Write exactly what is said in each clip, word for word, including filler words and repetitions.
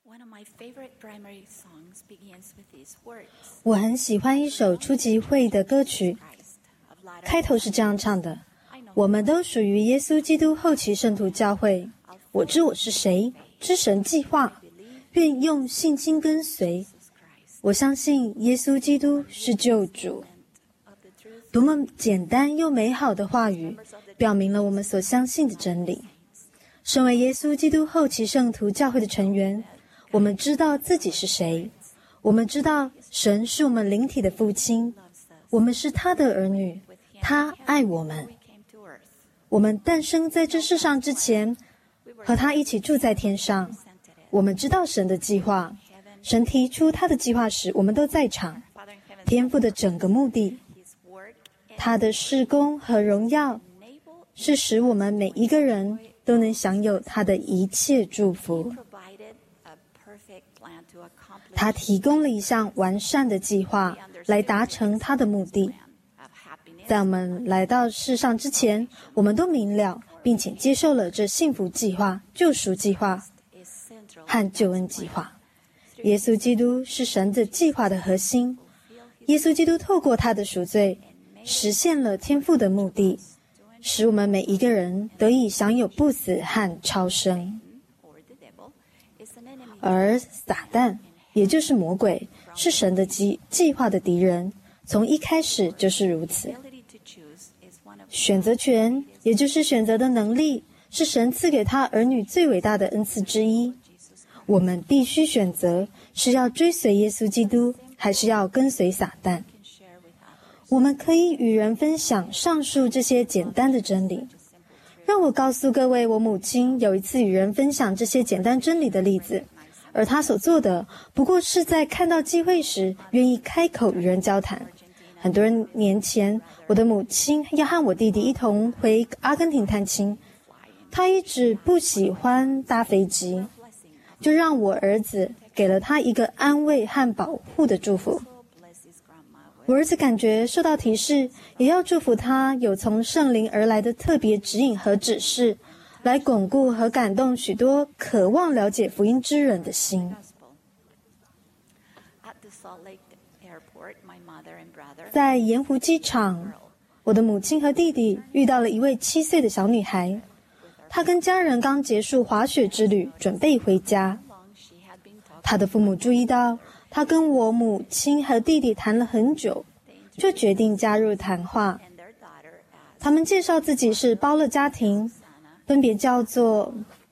我很喜欢一首初级会的歌曲，开头是这样唱的：我们都属于耶稣基督后期圣徒教会，我知我是谁，知神计划，愿用信心跟随。我相信耶稣基督是救主。多么简单又美好的话语，表明了我们所相信的真理。身为耶稣基督后期圣徒教会的成员，我们知道自己是谁，我们知道神是我们灵体的父亲，我们是他的儿女，他爱我们。我们诞生在这世上之前，和他一起住在天上。我们知道神的计划，神提出他的计划时，我们都在场。天父的整个目的，他的事工和荣耀，是使我们每一个人都能享有他的一切祝福。他提供了一项完善的计划来达成他的目的。在我们来到世上之前，我们都明了并且接受了这幸福计划、救赎计划和救恩计划。耶稣基督是神的计划的核心。耶稣基督透过他的赎罪，实现了天父的目的，使我们每一个人得以享有不死和超生。而撒旦，也就是魔鬼，是神的计计划的敌人，从一开始就是如此。选择权，也就是选择的能力，是神赐给他儿女最伟大的恩赐之一。我们必须选择，是要追随耶稣基督，还是要跟随撒旦。我们可以与人分享上述这些简单的真理。让我告诉各位，我母亲有一次与人分享这些简单真理的例子，而她所做的不过是在看到机会时愿意开口与人交谈。很多年前，我的母亲要和我弟弟一同回阿根廷探亲，她一直不喜欢搭飞机，就让我儿子给了他一个安慰和保护的祝福。我儿子感觉受到提示，也要祝福他有从圣灵而来的特别指引和指示，来巩固和感动许多渴望了解福音之人的心。在盐湖机场，我的母亲和弟弟遇到了一位七岁的小女孩，她跟家人刚结束滑雪之旅，准备回家。她的父母注意到她跟我母亲和弟弟谈了很久，就决定加入谈话。他们介绍自己是包勒家庭，分别叫做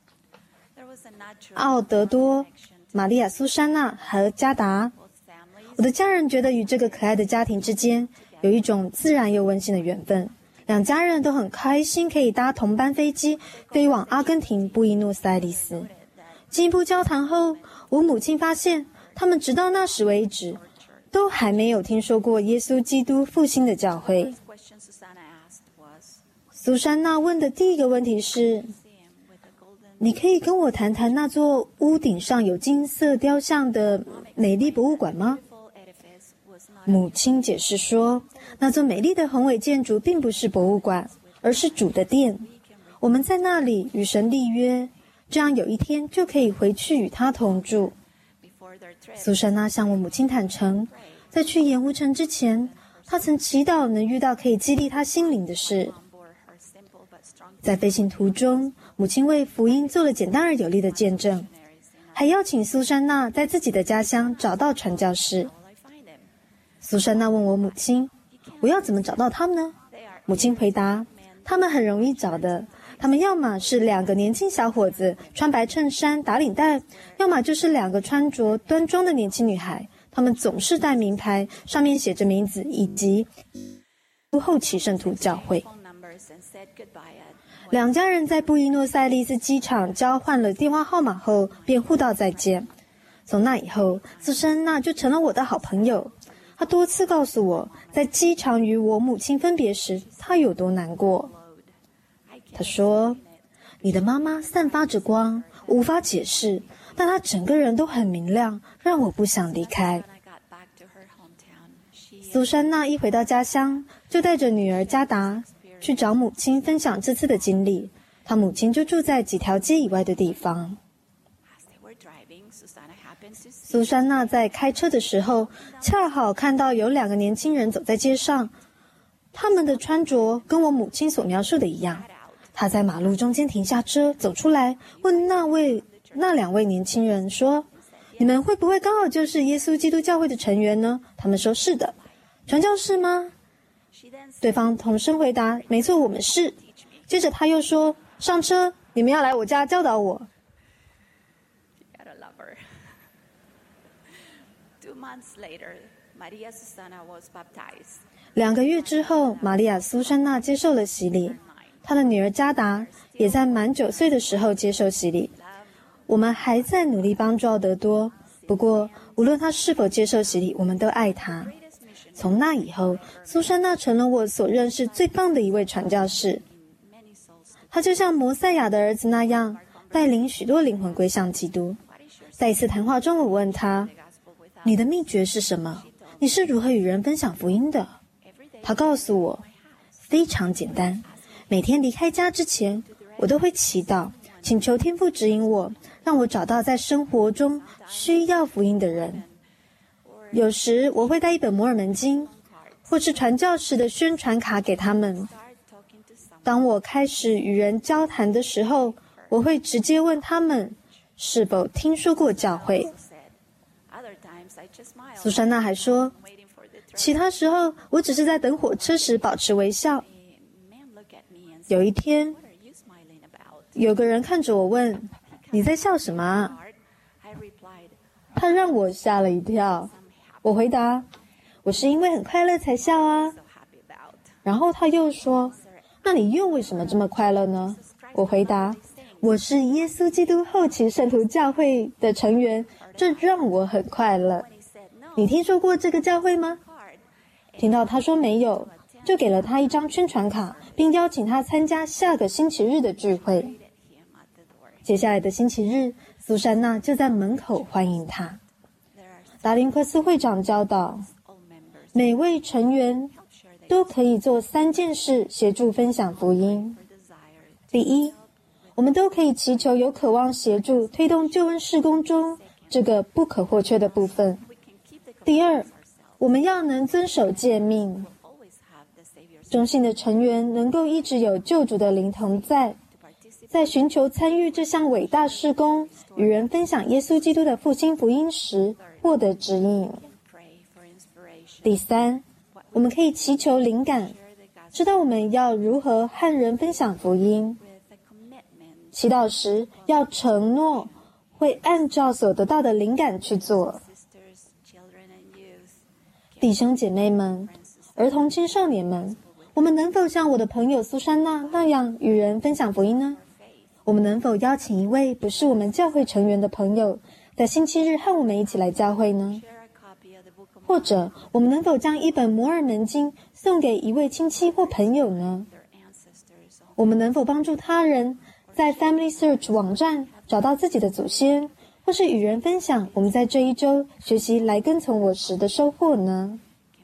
奥德多、玛利亚、苏珊娜和加达。我的家人觉得与这个可爱的家庭之间有一种自然又温馨的缘分，两家人都很开心可以搭同班飞机飞往阿根廷布宜诺斯艾利斯。进一步交谈后，我母亲发现他们直到那时为止都还没有听说过耶稣基督复兴的教会。苏珊娜问的第一个问题是：你可以跟我谈谈那座屋顶上有金色雕像的美丽博物馆吗？母亲解释说，那座美丽的宏伟建筑并不是博物馆，而是主的殿。我们在那里与神立约，这样有一天就可以回去与他同住。苏珊娜向我母亲坦诚，在去盐湖城之前，她曾祈祷能遇到可以激励她心灵的事。在飞行途中，母亲为福音做了简单而有力的见证，还邀请苏珊娜在自己的家乡找到传教士。苏珊娜问我母亲，我要怎么找到他们呢？母亲回答，他们很容易找的，他们要么是两个年轻小伙子穿白衬衫打领带，要么就是两个穿着端庄的年轻女孩，他们总是带名牌，上面写着名字以及后期圣徒教会。两家人在布宜诺斯艾利斯机场交换了电话号码后便互道再见。从那以后，苏珊娜就成了我的好朋友。她多次告诉我，在机场与我母亲分别时，她有多难过。她说，你的妈妈散发着光，无法解释，但她整个人都很明亮，让我不想离开。苏珊娜一回到家乡，就带着女儿加达去找母亲分享这次的经历。她母亲就住在几条街以外的地方。 苏珊娜在开车的时候，恰好看到有两个年轻人走在街上，他们的穿着跟我母亲所描述的一样。她在马路中间停下车，走出来，问那位那两位年轻人说：“你们会不会刚好就是耶稣基督教会的成员呢？”他们说：“是的。”“传教士吗？”对方同声回答：“没错，我们是。”接着他又说：“上车，你们要来我家教导我。”两个月之后，玛利亚·苏珊娜接受了洗礼，她的女儿加达也在满九岁的时候接受洗礼。我们还在努力帮助奥德多，不过无论他是否接受洗礼，我们都爱他。从那以后，苏珊娜成了我所认识最棒的一位传教士。他就像摩赛亚的儿子那样，带领许多灵魂归向基督。在一次谈话中，我问他：“你的秘诀是什么？你是如何与人分享福音的？”他告诉我，非常简单。每天离开家之前，我都会祈祷，请求天父指引我，让我找到在生活中需要福音的人。有时我会带一本摩尔门经，或是传教士的宣传卡给他们。当我开始与人交谈的时候，我会直接问他们是否听说过教会。苏珊娜还说，其他时候我只是在等火车时保持微笑。有一天，有个人看着我问：“你在笑什么啊？”他让我吓了一跳。我回答：“我是因为很快乐才笑啊。”然后他又说：“那你又为什么这么快乐呢？”我回答：“我是耶稣基督后期圣徒教会的成员，这让我很快乐。你听说过这个教会吗？”听到他说没有，就给了他一张宣传卡，并邀请他参加下个星期日的聚会。接下来的星期日，苏珊娜就在门口欢迎他。达林克斯会长教导，每位成员都可以做三件事协助分享福音。第一，我们都可以祈求有渴望协助推动救恩事工中这个不可或缺的部分。第二，我们要能遵守诫命，中信的成员能够一直有救主的灵同在，在寻求参与这项伟大事工，与人分享耶稣基督的复兴福音时获得指引。第三，我们可以祈求灵感，知道我们要如何和人分享福音。祈祷时要承诺会按照所得到的灵感去做。弟兄姐妹们，儿童青少年们，我们能否像我的朋友苏珊娜那样与人分享福音呢？我们能否邀请一位不是我们教会成员的朋友，在星期日和我们一起来教会呢？或者，我们能否将一本摩尔门经送给一位亲戚或朋友呢？我们能否帮助他人在 Family Search 网站找到自己的祖先，或是与人分享我们在这一周学习来跟从我时的收获呢？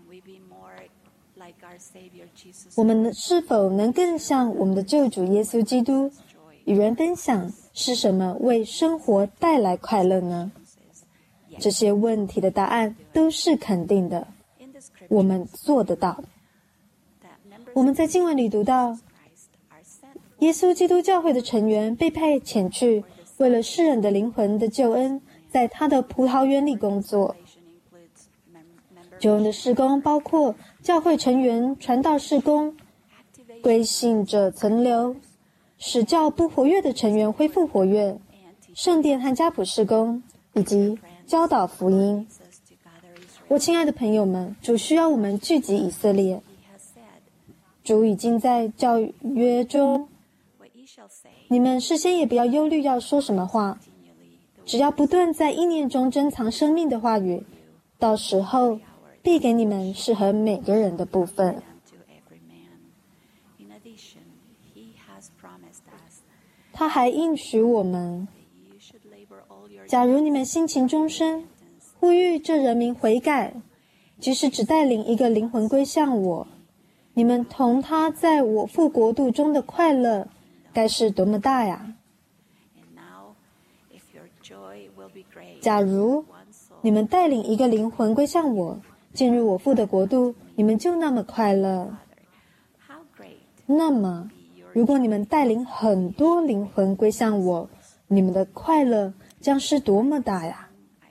我们是否能更像我们的救主耶稣基督，与人分享是什么为生活带来快乐呢？这些问题的答案都是肯定的，我们做得到。我们在经文里读到，耶稣基督教会的成员被派遣去，为了世人的灵魂的救恩，在他的葡萄园里工作。救恩的事工包括教会成员传道事工、归信者存留、使教不活跃的成员恢复活跃、圣殿和家谱事工，以及教导福音。我亲爱的朋友们，主需要我们聚集以色列。主已经在教约中，你们事先也不要忧虑要说什么话，只要不断在意念中珍藏生命的话语，到时候必给你们适合每个人的部分。他还应许我们，假如你们心情终身，呼吁这人民悔改，即使只带领一个灵魂归向我，你们同他在我父国度中的快乐该是多么大呀！ 假如你们带领一个灵魂归向我，进入我父的国度，你们就那么快乐。那么，如果你们带领很多灵魂归向我，你们的快乐将是多么大呀！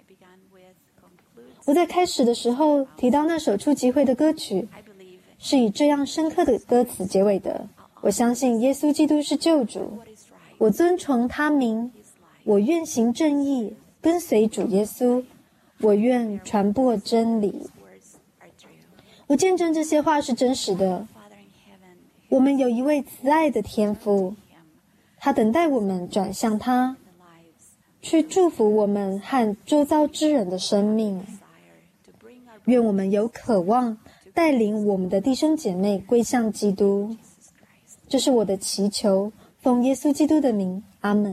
我在开始的时候提到那首初集会的歌曲，是以这样深刻的歌词结尾的：我相信耶稣基督是救主，我遵从他名，我愿行正义，跟随主耶稣，我愿传播真理。我见证这些话是真实的。我们有一位慈爱的天父，他等待我们转向他，去祝福我们和周遭之人的生命。愿我们有渴望带领我们的弟兄姐妹归向基督。这是我的祈求，奉耶稣基督的名，阿们。